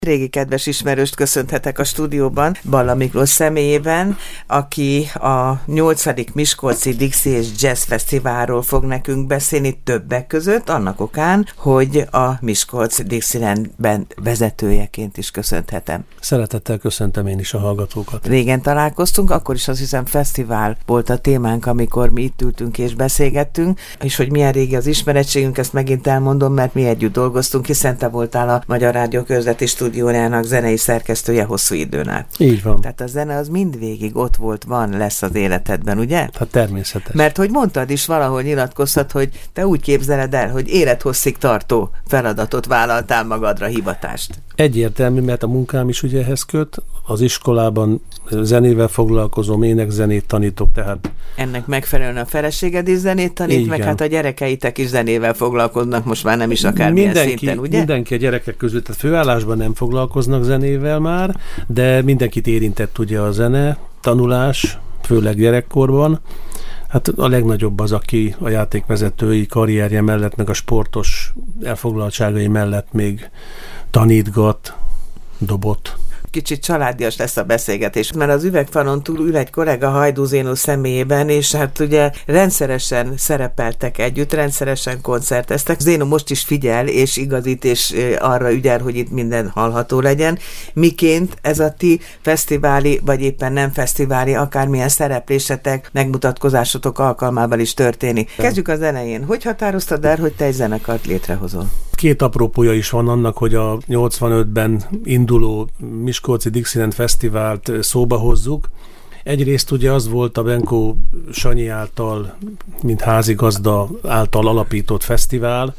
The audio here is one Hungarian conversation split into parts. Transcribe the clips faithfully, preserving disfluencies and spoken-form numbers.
Régi kedves ismerőst köszönhetek a stúdióban, Balla Miklós személyében, aki a nyolcadik Miskolci Dixie és Jazz Fesztiválról fog nekünk beszélni többek között, annak okán, hogy a Miskolc Dixielandben vezetőjeként is köszönhetem. Szeretettel köszöntöm én is a hallgatókat. Régen találkoztunk, akkor is azt hiszem fesztivál volt a témánk, amikor mi itt ültünk és beszélgettünk, és hogy milyen régi az ismerettségünk, ezt megint elmondom, mert mi együtt dolgoztunk, hiszen te voltál a Magyar Rádió Közleti Stúdiójának zenei szerkesztője hosszú időn át. Így van. Tehát a zene az mindvégig ott volt, van, lesz az életedben, ugye? Hát természetes. Mert hogy mondtad is, valahol nyilatkoztad, hogy te úgy képzeled el, hogy élethosszig tartó feladatot vállaltál magadra, hivatást. Egyértelmű, mert a munkám is ugye ehhez köt. Az iskolában zenével foglalkozom, énekzenét tanítok, tehát... Ennek megfelelően a feleséged is zenét tanít, igen. Meg hát a gyerekeitek is zenével foglalkoznak, most már nem is akármilyen mindenki, szinten, ugye? Mindenki a gyerekek között, tehát főállásban nem foglalkoznak zenével már, de mindenkit érintett ugye a zene, tanulás, főleg gyerekkorban. Hát a legnagyobb az, aki a játékvezetői karrierje mellett, meg a sportos elfoglaltságai mellett még tanítgat, dobot. Kicsit családias lesz a beszélgetés, mert az üvegfalon túl ül egy kollega Hajdú Zénó személyében, és hát ugye rendszeresen szerepeltek együtt, rendszeresen koncerteztek. Zénó most is figyel, és igazít, és arra ügyel, hogy itt minden hallható legyen. Miként ez a ti fesztiváli, vagy éppen nem fesztiváli, akármilyen szereplésetek, megmutatkozásotok alkalmával is történik. Kezdjük az elején. Hogy határoztad el, hogy te egy zenekart létrehozol? Két apropója is van annak, hogy a nyolcvanötben induló Miskolci Dixieland Fesztivált szóba hozzuk. Egyrészt ugye az volt a Benkó Sanyi által, mint házigazda által alapított fesztivál,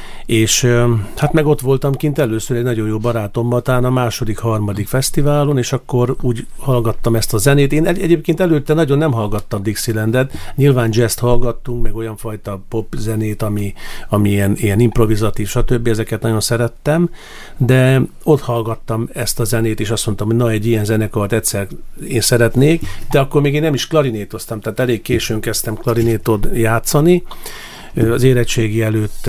és hát meg ott voltam kint először egy nagyon jó barátommal, talán a második, harmadik fesztiválon, és akkor úgy hallgattam ezt a zenét. Én egyébként előtte nagyon nem hallgattam Dixielandet, nyilván jazzt hallgattunk, meg olyan fajta pop zenét, ami, ami ilyen, ilyen improvizatív, stb. Ezeket nagyon szerettem, de ott hallgattam ezt a zenét, és azt mondtam, hogy na, egy ilyen zenekart egyszer én szeretnék, de akkor még én nem is klarinétoztam, tehát elég későn kezdtem klarinétot játszani. Az érettségi előtt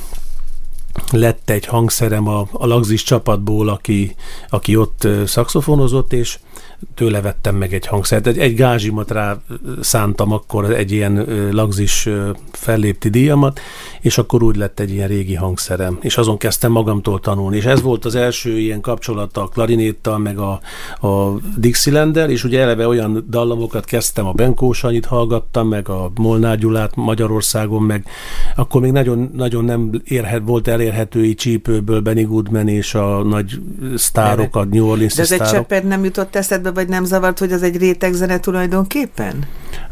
lett egy hangszerem a, a Lagzis csapatból, aki, aki ott szaxofonozott, és tőle vettem meg egy hangszert. Egy, egy gázsimat rá szántam akkor, egy ilyen Lagzis fellépti díjamat, és akkor úgy lett egy ilyen régi hangszerem. És azon kezdtem magamtól tanulni. És ez volt az első ilyen kapcsolata a klarinéttal, meg a, a Dixielanddel, és ugye eleve olyan dallamokat kezdtem, a Benkó Sanyit hallgattam, meg a Molnár Gyulát Magyarországon, meg akkor még nagyon, nagyon nem érhet, volt elérhetői csípőből Benny Goodman és a nagy sztárok, a New Orleans-i sztárok. De ez egy cseppet nem jutott eszedbe, vagy nem zavart, hogy az egy rétegzene tulajdonképpen?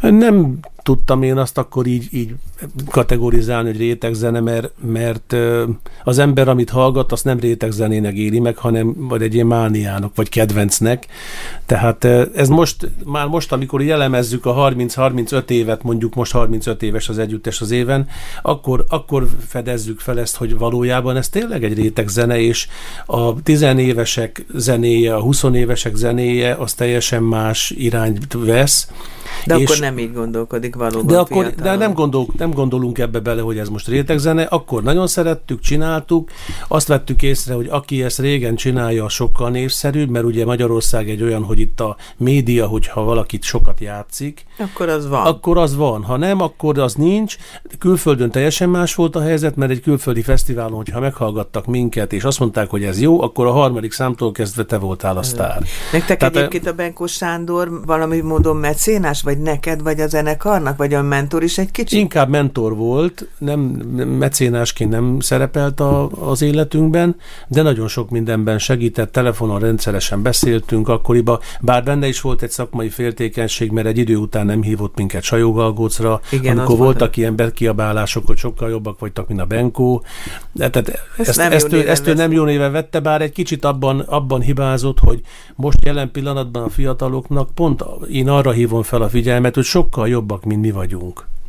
Nem tudtam én azt akkor így, így kategorizálni, hogy rétegzene, mert, mert az ember, amit hallgat, azt nem rétegzenének éli meg, hanem vagy egy ilyen mániának, vagy kedvencnek. Tehát ez most, már most, amikor elemezzük a harminc-harmincöt évet, mondjuk most harmincöt éves az együttes az éven, akkor, akkor fedezzük fel ezt, hogy valójában ez tényleg egy rétegzene, és a tizenévesek zenéje, a huszonévesek zenéje, az teljesen más irányt vesz. De és akkor nem így gondolkodik valóban. De, akkor, de nem, gondol, nem gondolunk ebbe bele, hogy ez most rétegzene. Akkor nagyon szerettük, csináltuk. Azt vettük észre, hogy aki ezt régen csinálja, sokkal népszerűbb, mert ugye Magyarország egy olyan, hogy itt a média, hogyha valakit sokat játszik, akkor az van. Akkor az van. Ha nem, akkor az nincs. Külföldön teljesen más volt a helyzet, mert egy külföldi fesztiválon, hogyha meghallgattak minket, és azt mondták, hogy ez jó, akkor a harmadik számtól kezdve te voltál a sztár. Nektek Tehát egyébként a Benkó Sándor valami módon mecénás, vagy neked, vagy a zenekarnak, vagy a mentor is egy kicsit? Inkább mentor volt, nem mecénásként nem szerepelt a, az életünkben, de nagyon sok mindenben segített, telefonon rendszeresen beszéltünk akkoriban, bár benne is volt egy szakmai féltékenység, mert egy idő után nem hívott minket Sajógalgócra, amikor voltak ilyen bekiabálások, hogy sokkal jobbak vagytok, mint a Benkó. De, tehát ezt, ezt, ezt, ő, ezt ő nem jó néven vette, bár egy kicsit abban, abban hibázott, hogy most jelen pillanatban a fiataloknak pont én arra hívom fel a figyelmet, hogy sokkal jobbak, mint mi vagyunk.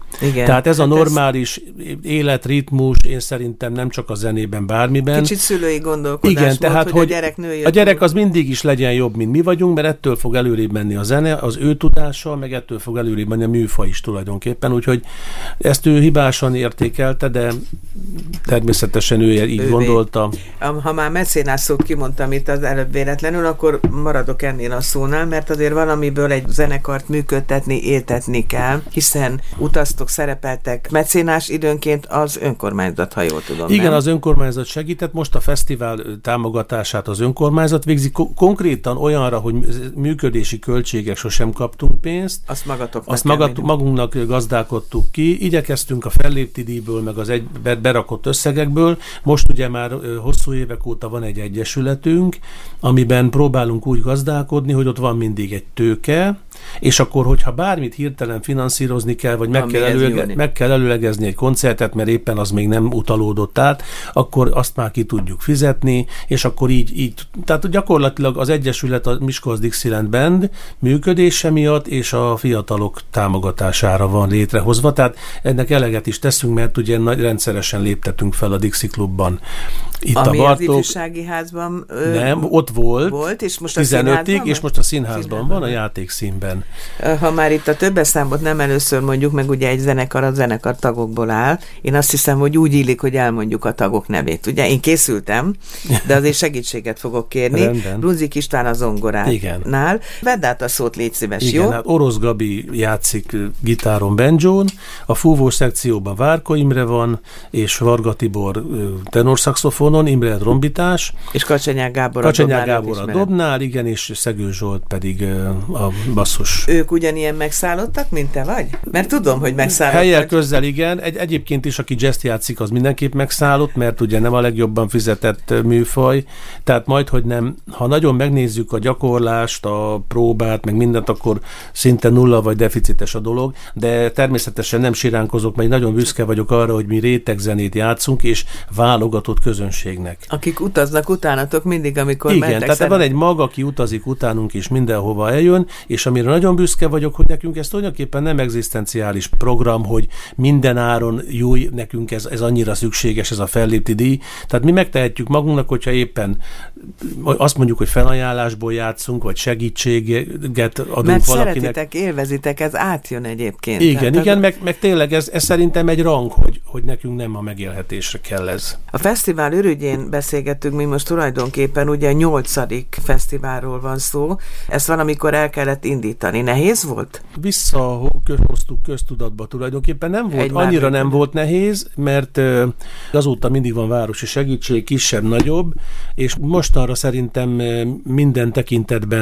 Igen. Tehát ez hát a normális ez... életritmus, én szerintem nem csak a zenében, bármiben. Kicsit szülői gondolkodás igen, volt, tehát, hogy, hogy a gyerek nőjön. A gyerek az mindig is legyen jobb, mint mi vagyunk, mert ettől fog előrébb menni a zene, az ő tudással, meg ettől fog előrébb menni a műfaj is tulajdonképpen, úgyhogy ezt ő hibásan értékelte, de természetesen ő így Ővé. gondolta. Ha már mecénás szót kimondtam itt az előbb véletlenül, akkor maradok ennél a szónál, mert azért valamiből egy zenekart működtetni, éltetni kell, hiszen utaztok, szerepeltek mecénás időnként az önkormányzat, ha jól tudom. Igen, nem? Az önkormányzat segített, most a fesztivál támogatását az önkormányzat végzi, konkrétan olyanra, hogy működési költségek sosem kaptunk pénzt. Azt magatoknak Azt magat, magunknak gazdálkodtuk ki, igyekeztünk a fellépti díjból, meg az egy berakott összegekből. Most ugye már hosszú évek óta van egy egyesületünk, amiben próbálunk úgy gazdálkodni, hogy ott van mindig egy tőke, és akkor, hogyha bármit hirtelen finanszírozni kell, vagy meg kell, előlege, meg kell előlegezni egy koncertet, mert éppen az még nem utalódott át, akkor azt már ki tudjuk fizetni, és akkor így, így tehát gyakorlatilag az Egyesület a Miskolc Dixieland Band működése miatt és a fiatalok támogatására van létrehozva, tehát ennek eleget is teszünk, mert ugye nagy rendszeresen léptetünk fel a Dixie Klubban. Itt Ami a Bartók, az ifjúsági házban ö, nem, ott volt, volt és most a tizenötig, és most a színházban, színházban van, a játékszínben. Ha már itt a többes számot nem először mondjuk, meg ugye egy zenekar a zenekar tagokból áll, én azt hiszem, hogy úgy illik, hogy elmondjuk a tagok nevét. Ugye én készültem, de azért segítséget fogok kérni. Brunzik István a zongoránál. Vedd át a szót, légy szíves, igen, jó? Hát Orosz Gabi játszik gitáron, banjón, a fúvós szekcióban Várko Imre van, és Varga Tibor tenorszaxofonon, Imre trombitás. És Kacsanyák Gábor Kacsanyák Gábor a dobnál, igen, és Szegő Zsolt pedig a basszus. Ők ugyanilyen megszállottak, mint te vagy? Mert tudom, hogy megszállottak. Helyel közel, igen. Egy, egyébként is, aki jazz játszik, az mindenképp megszállott, mert ugye nem a legjobban fizetett műfaj. Tehát majd, hogy nem, ha nagyon megnézzük a gyakorlást, a próbát, meg mindent, akkor szinte nulla vagy deficites a dolog, de természetesen nem siránkozok, mert nagyon büszke vagyok arra, hogy mi rétegzenét játszunk, és válogatott közönségnek. Akik utaznak utánatok mindig, amikor igen, mentek. Tehát szeret... van egy mag, aki utazik utánunk, és mindenhova eljön, és amire nagyon büszke vagyok, hogy nekünk ez tulajdonképpen nem egzisztenciális program, hogy minden áron jó, nekünk ez, ez annyira szükséges, ez a fellépti díj. Tehát mi megtehetjük magunknak, hogyha éppen azt mondjuk, hogy felajánlásból játszunk, vagy segítséget adunk mert valakinek. Mert szeretitek, élvezitek, ez átjön egyébként. Igen, tehát igen, az... meg, meg tényleg ez, ez szerintem egy rang, hogy, hogy nekünk nem a megélhetésre kell ez. A fesztivál ürügyén beszélgettünk, mi most tulajdonképpen ugye a nyolcadik fesztiválról van szó. Ezt valamikor el kellett indítani. Nehéz volt? Visszahoztuk köztudatba tulajdonképpen. Nem volt, annyira nem volt nehéz, mert azóta mindig van városi segítség, kisebb, nagyobb, és mostanra szerintem minden tekintetben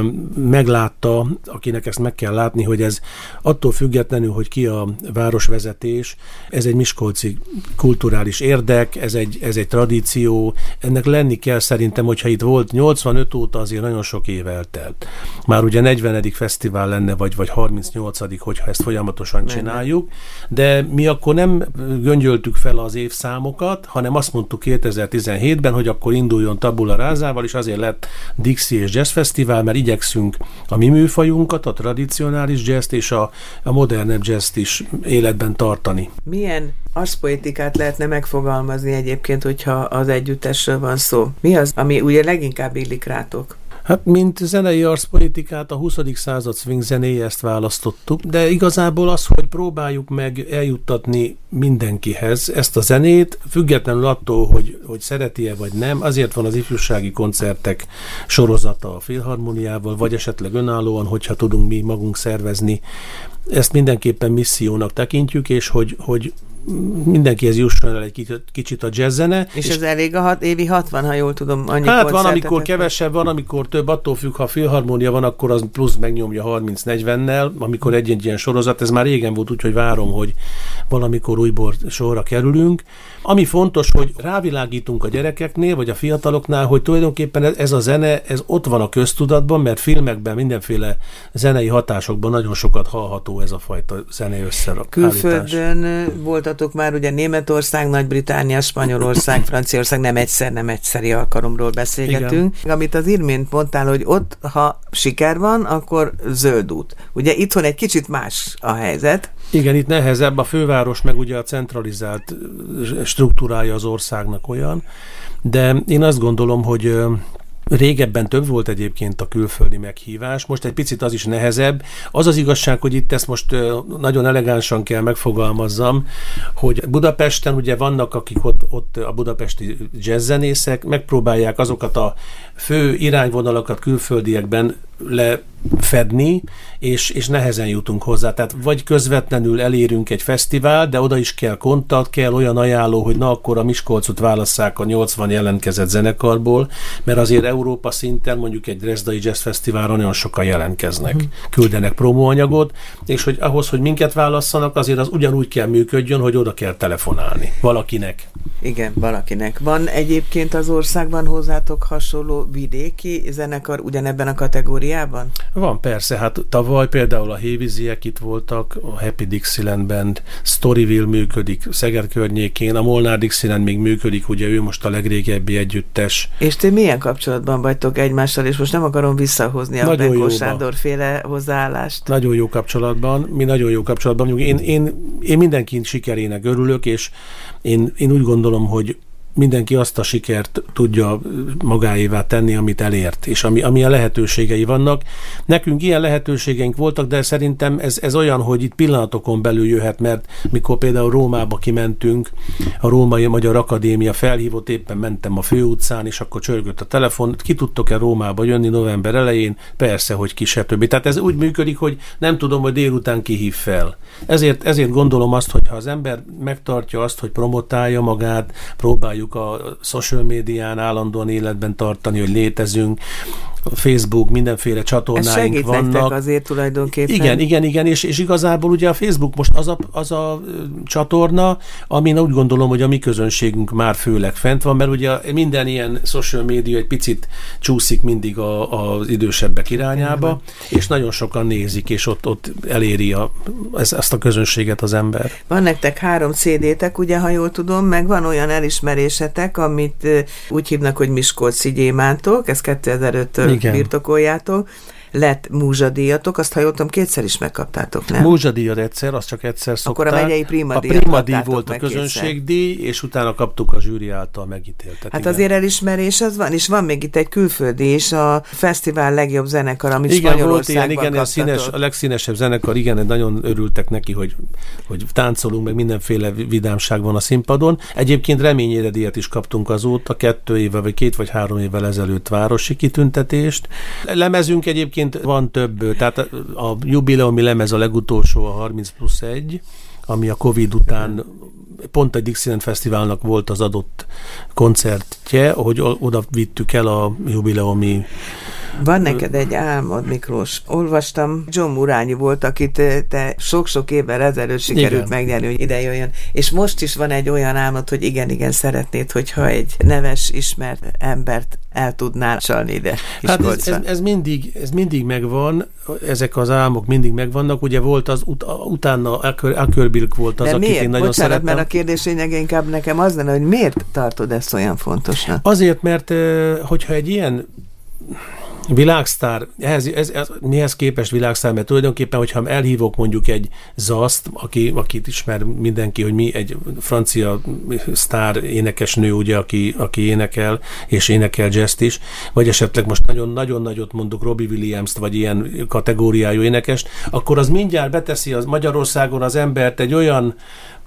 meglátta, akinek ezt meg kell látni, hogy ez attól függetlenül, hogy ki a városvezetés, ez egy miskolci kulturális érdek, ez egy, ez egy tradíció, ennek lenni kell szerintem, hogyha itt volt nyolcvanöt óta, azért nagyon sok év eltelt. Már ugye negyvenedik fesztivál lenne, vagy, vagy harmincnyolcadik, hogyha ezt folyamatosan csináljuk, de mi akkor nem göngyöltük fel az évszámokat, hanem azt mondtuk kétezer-tizenhétben, hogy akkor induljon tabula rázával, és azért lett Dixie és Jazz Fesztivál, mert igyekszünk a mi műfajunkat, a tradicionális jazzt és a, a modernebb jazzt is életben tartani. Milyen arszpoetikát lehetne megfogalmazni egyébként, hogyha az együttesről van szó? Mi az, ami ugye leginkább illik rátok? Hát, mint zenei arszpolitikát, a huszadik század swing zenéje, ezt választottuk, de igazából az, hogy próbáljuk meg eljuttatni mindenkihez ezt a zenét, függetlenül attól, hogy, hogy szereti-e vagy nem, azért van az ifjúsági koncertek sorozata a Filharmoniával, vagy esetleg önállóan, hogyha tudunk mi magunk szervezni. Ezt mindenképpen missziónak tekintjük, és hogy, hogy mindenkihez jusson el egy kicsit, kicsit a jazzzene. És, és ez elég a hat, évi hatvan, ha jól tudom, annyi hát van, amikor kevesebb, van, amikor több, attól függ, ha a filharmónia van, akkor az plusz megnyomja harminc-negyvennel, amikor egy-egy ilyen sorozat, ez már régen volt, úgyhogy várom, hogy valamikor újból sorra kerülünk. Ami fontos, hogy rávilágítunk a gyerekeknél, vagy a fiataloknál, hogy tulajdonképpen ez a zene, ez ott van a köztudatban, mert filmekben, mindenféle zenei hatásokban nagyon sokat hallható ez a fajta zenei összeállítás. Külföldön voltatok hallgatók már, ugye Németország, Nagy-Britannia, Spanyolország, Franciaország, nem egyszer, nem egyszeri alkalomról beszélgetünk. Igen. Amit az imént mondtál, hogy ott, ha siker van, akkor zöld út. Ugye itthon egy kicsit más a helyzet. Igen, itt nehezebb, a főváros meg ugye a centralizált struktúrája az országnak olyan, de én azt gondolom, hogy régebben több volt egyébként a külföldi meghívás, most egy picit az is nehezebb. Az az igazság, hogy itt ezt most nagyon elegánsan kell megfogalmazzam, hogy Budapesten ugye vannak, akik ott, ott a budapesti jazzzenészek, megpróbálják azokat a fő irányvonalakat külföldiekben lefedni, és, és nehezen jutunk hozzá. Tehát vagy közvetlenül elérünk egy fesztivál, de oda is kell kontakt, kell olyan ajánló, hogy na akkor a Miskolcot válasszák a nyolcvan jelentkezett zenekarból, mert azért Európa szinten mondjuk egy Dresdai Jazz Fesztiválra nagyon sokan jelentkeznek, uh-huh. küldenek promóanyagot, és hogy ahhoz, hogy minket válasszanak, azért az ugyanúgy kell működjön, hogy oda kell telefonálni valakinek. Igen, valakinek. Van egyébként az országban hozzátok hasonló vidéki zenekar ugyanebben a kategóriában? Van persze, hát tavaly például a Hévíziek itt voltak, a Happy Dixieland Band, Storyville működik Szeged környékén, a Molnár Dixieland még működik, ugye ő most a legrégebbi együttes. És ti milyen kapcsolatban vagytok egymással, és most nem akarom visszahozni a Benkó Sándor féle hozzáállást? Nagyon jó kapcsolatban, mi nagyon jó kapcsolatban. Én, én, én mindenki sikerének örülök, és én, én úgy gondolom, hogy mindenki azt a sikert tudja magáévá tenni, amit elért, és ami, amilyen lehetőségei vannak. Nekünk ilyen lehetőségeink voltak, de szerintem ez, ez olyan, hogy itt pillanatokon belül jöhet, mert mikor például Rómába kimentünk, a Római Magyar Akadémia felhívott, éppen mentem a főutcán, és akkor csörgött a telefon, ki tudtok-e Rómába jönni november elején? Persze, hogy ki, stb. Tehát ez úgy működik, hogy nem tudom, hogy délután ki hív fel. Ezért, ezért gondolom azt, hogy ha az ember megtartja azt, hogy promotálja magát, próbáljuk a social médián állandóan életben tartani, hogy létezünk, a Facebook, mindenféle csatornáink vannak. Ez segít nektek azért tulajdonképpen. Igen, igen, igen, és, és igazából ugye a Facebook most az a, az a csatorna, amin úgy gondolom, hogy a mi közönségünk már főleg fent van, mert ugye minden ilyen social média egy picit csúszik mindig a, az idősebbek irányába, igen, és nagyon sokan nézik, és ott, ott eléri a, ezt a közönséget az ember. Van nektek három cé dé-tek, ugye, ha jól tudom, meg van olyan elismerésetek, amit úgy hívnak, hogy Miskolci gyémántok, ez kétezer-öttől birtokoljátok, lett múzsadíjatok, azt ha jól tudom, kétszer is megkaptátok, nem? Múzsadíjat egyszer, azt csak egyszer szokták. Akkor a megyei primadíjat A primadíj volt a közönségdíj, és utána kaptuk a zsűri által megítéltet. Hát igen. Azért elismerés az van, és van még itt egy külföldi is, a fesztivál legjobb zenekar, amit igen, Spanyolországban volt ilyen, igen, a, színes, a legszínesebb zenekar, igen, nagyon örültek neki, hogy, hogy táncolunk, meg mindenféle vidámság van a színpadon. Egyébként reményéredíjat is kaptunk azóta, kettő éve, vagy két vagy három évvel ezelőtt városi kitüntetést. Lemezünk egyébként van több, tehát a jubileumi lemez a legutolsó, a harminc plusz egy, ami a Covid után pont egy Dixieland Fesztiválnak volt az adott koncertje, hogy oda vittük el a jubileumi. Van neked egy álmod, Miklós? Olvastam, John Murányi volt, akit te sok-sok évvel ezelőtt sikerült igen. megnyerni, hogy ide jöjjön. És most is van egy olyan álmod, hogy igen, igen, szeretnéd, hogyha egy neves, ismert embert el tudnál csalni ide. Hát ez, ez, ez, mindig, ez mindig megvan, ezek az álmok mindig megvannak. Ugye volt az, ut- utána Akerbilk volt az, de akit miért? én nagyon Bocsánat, szeretem. Mert a kérdés lényege inkább nekem az lenne, hogy miért tartod ezt olyan fontosnak? Azért, mert hogyha egy ilyen világsztár, ehhez, ez, ez, mihez képest világsztár, mert tulajdonképpen, hogyha elhívok mondjuk egy Zaszt, aki, akit ismer mindenki, hogy mi egy francia sztár énekesnő, ugye, aki, aki énekel, és énekel jazzt is, vagy esetleg most nagyon-nagyon nagyot mondok Robbie Williams-t, vagy ilyen kategóriájú énekest, akkor az mindjárt beteszi az Magyarországon az embert egy olyan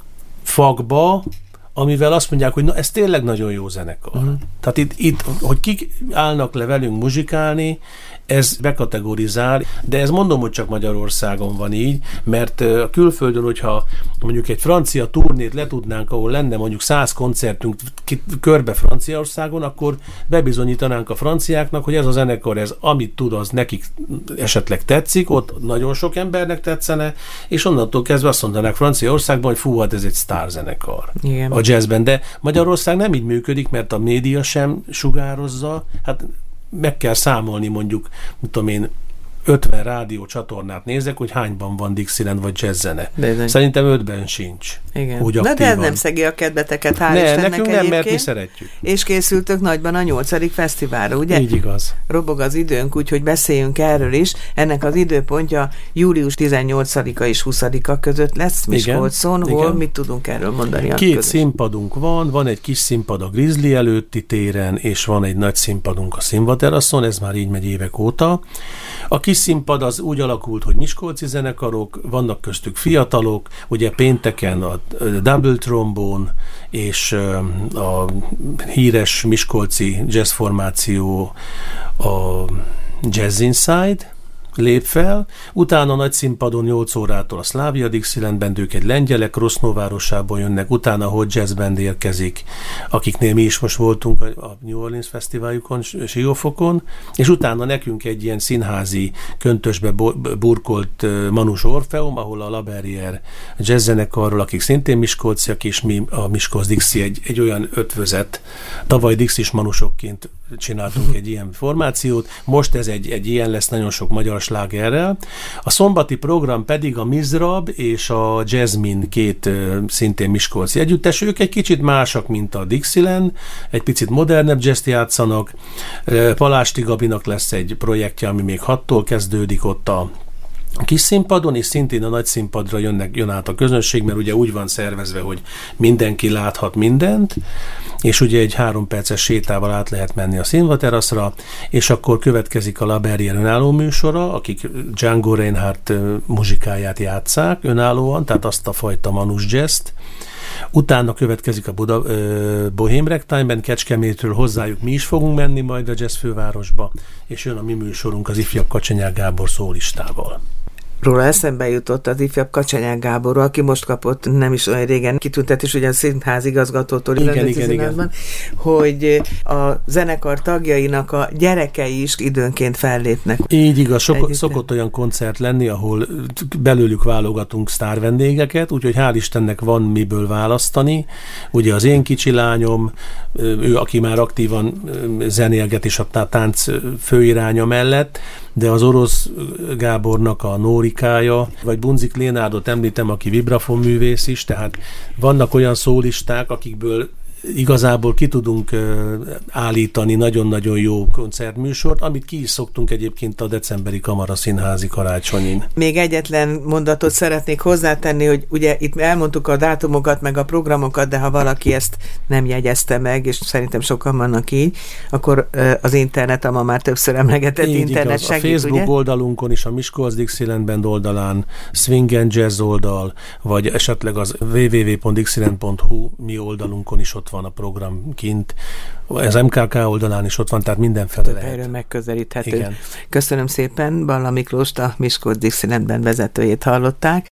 fagba, amivel azt mondják, hogy na, ez tényleg nagyon jó zenekar. Uh-huh. Tehát itt, itt, hogy kik állnak le velünk muzsikálni, ez bekategorizál, de ez mondom, hogy csak Magyarországon van így, mert a külföldön, hogyha mondjuk egy francia turnét letudnánk, ahol lenne mondjuk száz koncertünk körbe Franciaországon, akkor bebizonyítanánk a franciáknak, hogy ez a zenekar, ez amit tud, az nekik esetleg tetszik, ott nagyon sok embernek tetszene, és onnantól kezdve azt mondanák Franciaországban, hogy fú, hát ez egy sztárzenekar a jazzben, de Magyarország nem így működik, mert a média sem sugározza, hát meg kell számolni mondjuk, mit tudom én, ötven rádió csatornát nézek, hogy hányban van Dixieland vagy jazzzene. Szerintem ötben sincs. Igen. Úgy na de ez nem szegi a kedveteket, hál' ne, Istennek nekünk nem, mert mi szeretjük. És készültök nagyban a nyolcadik fesztiválra, ugye? Így igaz. Robog az időnk, úgyhogy beszéljünk erről is. Ennek az időpontja július tizennyolcadika és huszadika között lesz Miskolcon. Hol igen. Mit tudunk erről mondani? Két közös színpadunk van, van egy kis színpad a Grizzly előtti téren, és van egy nagy színpadunk a Színva teraszon, ez már így megy évek óta. A kis színpad az úgy alakult, hogy miskolci zenekarok, vannak köztük fiatalok, ugye pénteken a Double Trombone és a híres miskolci jazzformáció a Jazz Inside lép fel, utána a nagy színpadon nyolc órától a Slavia Dixieland Band, ők egy lengyelek, Roszno városából jönnek, utána a Hot Jazz Band érkezik, akiknél mi is most voltunk a New Orleans Fesztiváljukon, Siófokon, és utána nekünk egy ilyen színházi, köntösbe burkolt Manus Orfeum, ahol a Laberrier jazz zenekarról, akik szintén miskolciak, és mi a Miskolc Dixie egy, egy olyan ötvözet, tavaly Dixis Manusokként csináltunk egy ilyen formációt, most ez egy, egy ilyen lesz nagyon sok magyar slágerrel. A szombati program pedig a Mizrab és a Jasmine két szintén miskolci együttes, ők egy kicsit másak, mint a Dixieland, egy picit modernebb jazzt játszanak. Palásti Gabinak lesz egy projektje, ami még hattól kezdődik ott a kis színpadon, és szintén a nagy színpadra jönnek, jön át a közönség, mert ugye úgy van szervezve, hogy mindenki láthat mindent, és ugye egy három perces sétával át lehet menni a Színva teraszra, és akkor következik a Laberrier önálló műsora, akik Django Reinhardt muzsikáját játsszák önállóan, tehát azt a fajta Manus jazzt. Utána következik a Buda, uh, Bohém Ragtime-ben, Kecskemétről hozzájuk mi is fogunk menni majd a jazz fővárosba, és jön a mi műsorunk az ifjabb Kacsonyák Gábor szólistával. Róla eszembe jutott az ifjabb Kacsonyák Gáborról, aki most kapott nem is olyan régen kitüntetés, ugye a színház igazgatótól, igen, igen, igen. hogy a zenekar tagjainak a gyerekei is időnként fellépnek. Így igaz, sok, szokott olyan koncert lenni, ahol belőlük válogatunk sztárvendégeket, úgyhogy hál' Istennek van miből választani. Ugye az én kicsi lányom, ő, aki már aktívan zenélget és a tánc főiránya mellett, de az Orosz Gábornak a Nórikája, vagy Bunzik Lénárdot említem, aki vibrafon művész is, tehát vannak olyan szólisták, akikből igazából ki tudunk állítani nagyon-nagyon jó koncertműsort, amit ki is szoktunk egyébként a decemberi kamaraszínházi karácsonyin. Még egyetlen mondatot szeretnék hozzátenni, hogy ugye itt elmondtuk a dátumokat, meg a programokat, de ha valaki ezt nem jegyezte meg, és szerintem sokan vannak így, akkor az internet, a ma már többször emlegetett így internet igaz. Segít, a Facebook ugye? oldalunkon is, a Miskolc Dixieland Band oldalán, Swing and Jazz oldal, vagy esetleg az double-u double-u double-u pont dixieland pont hu mi oldalunkon is ott van a program kint, az em ká ká oldalán is ott van, tehát mindenfele lehet. Erről megközelíthető. Igen. Köszönöm szépen, Balla Miklóst, a Miskolc Dixieland Band vezetőjét hallották.